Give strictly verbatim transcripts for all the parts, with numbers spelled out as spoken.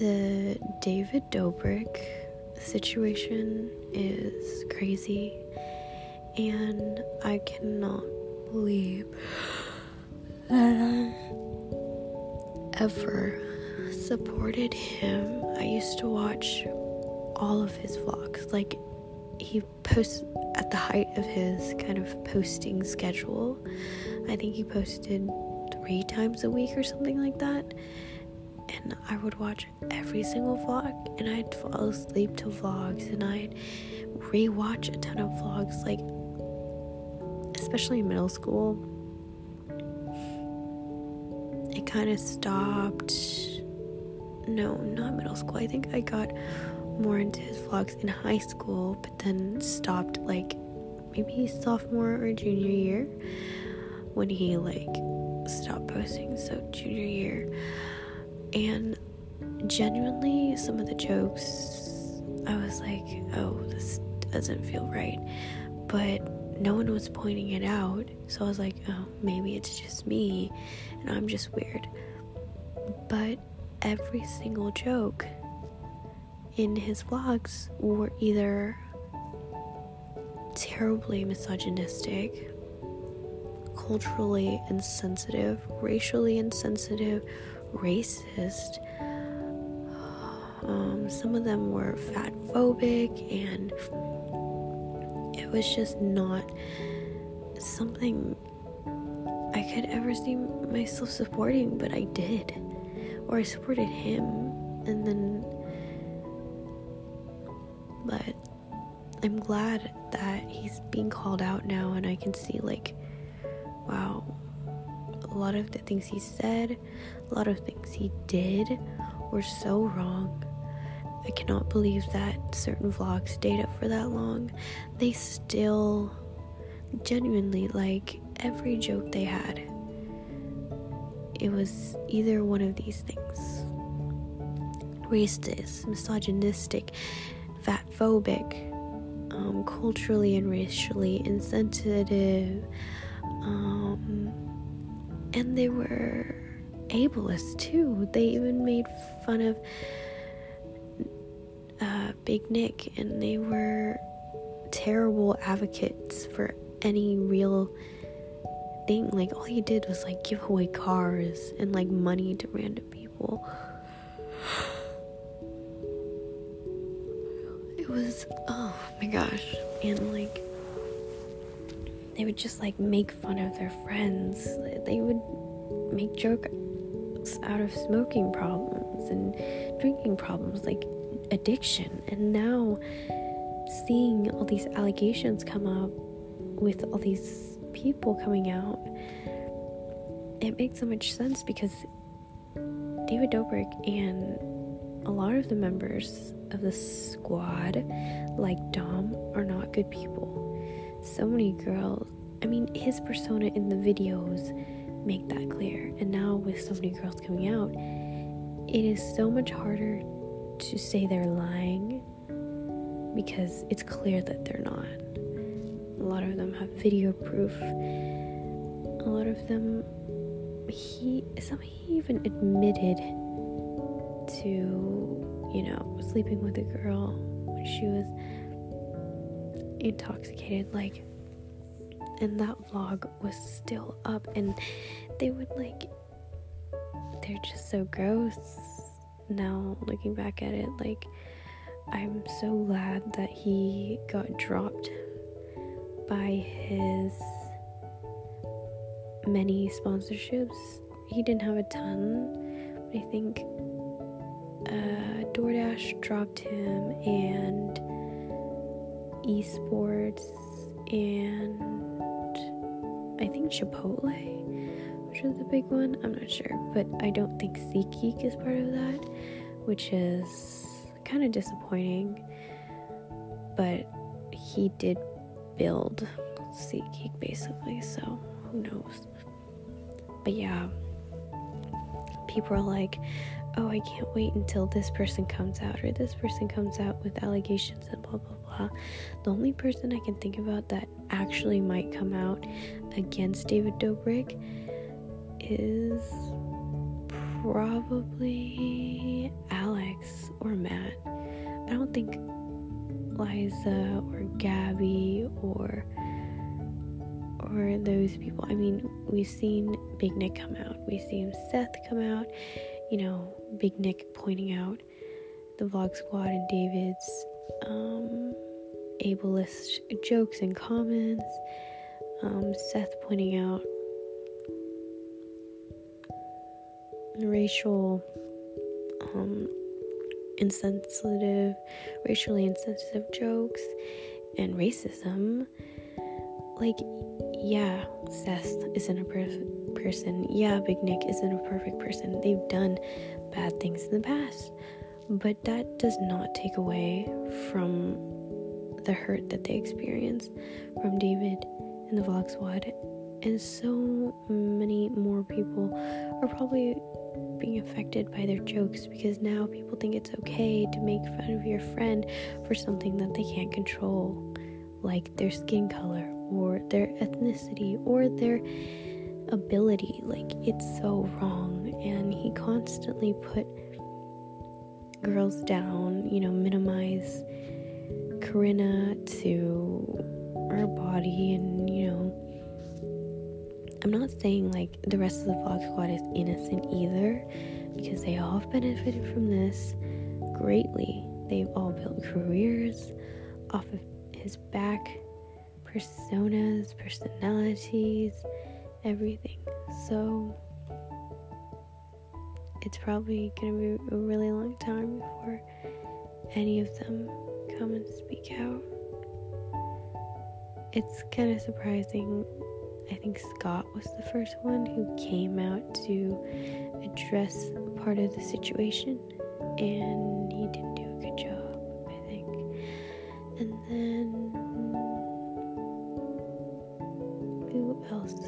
the David Dobrik situation is crazy, and I cannot believe that I ever supported him. I used to watch all of his vlogs. Like, he posts at the height of his kind of posting schedule. I think he posted three times a week or something like that. And I would watch every single vlog, and I'd fall asleep to vlogs, and I'd rewatch a ton of vlogs, like, especially in middle school. It kind of stopped. No, not middle school. I think I got more into his vlogs in high school, but then stopped, like, maybe sophomore or junior year, when he, like, stopped posting, so junior year. And genuinely, some of the jokes, I was like, oh, this doesn't feel right. But no one was pointing it out, so I was like, oh, maybe it's just me, and I'm just weird. But every single joke in his vlogs were either terribly misogynistic, culturally insensitive, racially insensitive, racist. Um, some of them were fat phobic, and it was just not something I could ever see myself supporting, but I did. Or I supported him, and then, but I'm glad that he's being called out now, and I can see, like, wow, a lot of the things he said, a lot of things he did were so wrong. I cannot believe that certain vlogs stayed up for that long. They still, genuinely, like, every joke they had, it was either one of these things: racist, misogynistic, fat phobic, um, culturally and racially insensitive, um, and they were ableist too. They even made fun of uh, Big Nick, and they were terrible advocates for any real thing. Like, all he did was, like, give away cars and, like, money to random people. It was, oh my gosh. And, like, they would just, like, make fun of their friends. They would make jokes out of smoking problems and drinking problems, like addiction. And now seeing all these allegations come up with all these people coming out, it makes so much sense, because David Dobrik and a lot of the members of the squad, like Dom, are not good people. So many girls, I mean, his persona in the videos make that clear, and now with so many girls coming out, it is so much harder to say they're lying, because it's clear that they're not. A lot of them have video proof. A lot of them, he, some he even admitted to, you know, sleeping with a girl when she was intoxicated, like, and that vlog was still up, and they would, like, they're just so gross now looking back at it. Like, I'm so glad that he got dropped by his many sponsorships. He didn't have a ton, but I think uh, DoorDash dropped him, and esports, and I think Chipotle, which is the big one. I'm not sure, but I don't think SeatGeek is part of that, which is kind of disappointing. But he did build SeatGeek basically, so who knows. But yeah, people are like, oh, I can't wait until this person comes out, or this person comes out with allegations and blah blah blah. The only person I can think about that actually might come out against David Dobrik is probably Alex or Matt. I don't think Liza or Gabby or or those people. I mean, we've seen Big Nick come out. We've seen Seth come out. You know, Big Nick pointing out the Vlog Squad and David's um, ableist jokes and comments. Um, Seth pointing out racial, um, insensitive, racially insensitive jokes and racism. Like, yeah, Seth isn't a perfect person. Yeah, Big Nick isn't a perfect person. They've done bad things in the past. But that does not take away from the hurt that they experience from David and the Vlog Squad. And so many more people are probably being affected by their jokes, because now people think it's okay to make fun of your friend for something that they can't control, like their skin color or their ethnicity or their ability. Like, it's so wrong. And he constantly put girls down, you know, minimize Corinna to her body. And, you know, I'm not saying like the rest of the Vlog Squad is innocent either, because they all have benefited from this greatly. They've all built careers off of his back, personas, personalities, everything. So it's probably gonna be a really long time before any of them come and speak out. It's kind of surprising. I think Scott was the first one who came out to address part of the situation, and he didn't do a good job, I think. And then who else?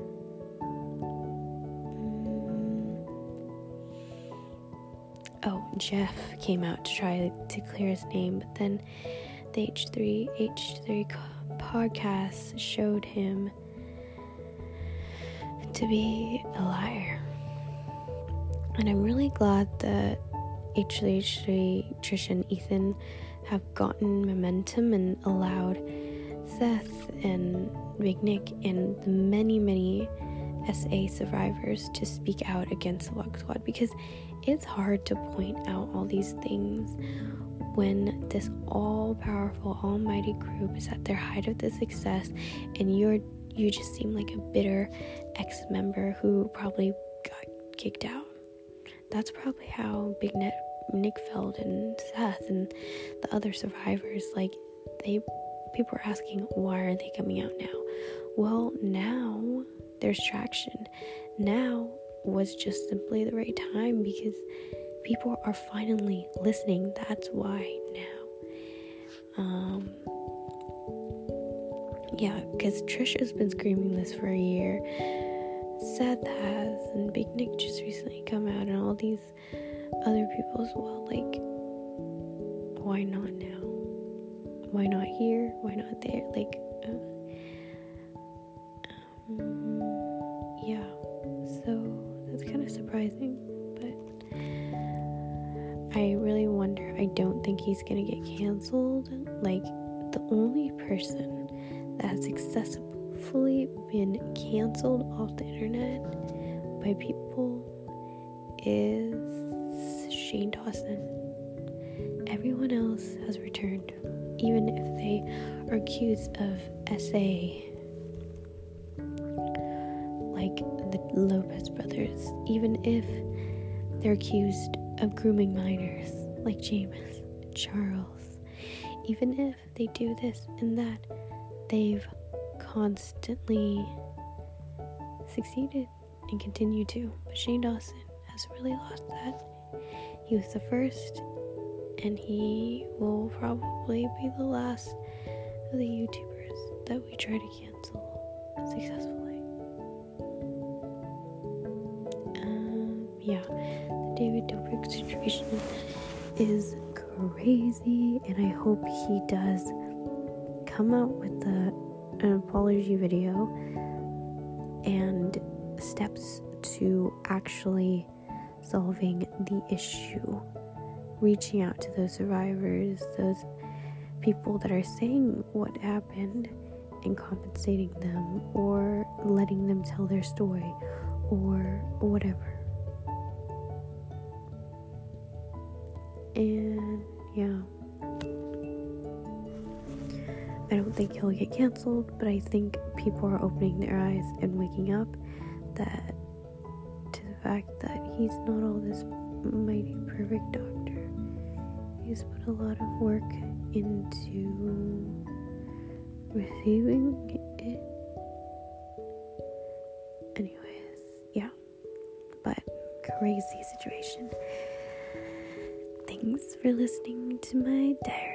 Mm. Oh, Jeff came out to try to clear his name, but then the H three H three podcast showed him to be a liar. And I'm really glad that H three H three, Trish and Ethan have gotten momentum and allowed Seth and Big Nick and the many, many S A survivors to speak out against the Vlog Squad, because it's hard to point out all these things when this all-powerful, almighty group is at their height of the success, and you're you just seem like a bitter ex-member who probably got kicked out. That's probably how Big Nick, Nick felt, and Seth and the other survivors. Like, they people are asking, why are they coming out now? Well, now there's traction. Now was just simply the right time, because people are finally listening. That's why now. Um, yeah, because Trish has been screaming this for a year. Seth has, and Big Nick just recently come out, and all these other people as well. Like, why not now? Why not here? Why not there? Like, uh, um, yeah. So that's kind of surprising, but I really wonder. I don't think he's gonna get canceled. Like, the only person that has successfully been canceled off the internet by people is Shane Dawson. Everyone else has returned, even if they are accused of S A, like the Lopez brothers, even if they're accused of grooming minors, like James, Charles, even if they do this and that, they've constantly succeeded and continue to. But Shane Dawson has really lost that. He was the first, and he will probably be the last of the YouTubers that we try to cancel successfully. Um, yeah, the David Dobrik situation is crazy, and I hope he does come out with the, an apology video and steps to actually solving the issue, reaching out to those survivors, those people that are saying what happened, and compensating them, or letting them tell their story, or whatever. And yeah, I don't think he'll get canceled, but I think people are opening their eyes and waking up that to the fact that he's not all this mighty perfect doctor. He's put a lot of work into receiving it. Anyways, yeah, but crazy situation. Thanks for listening to my diary.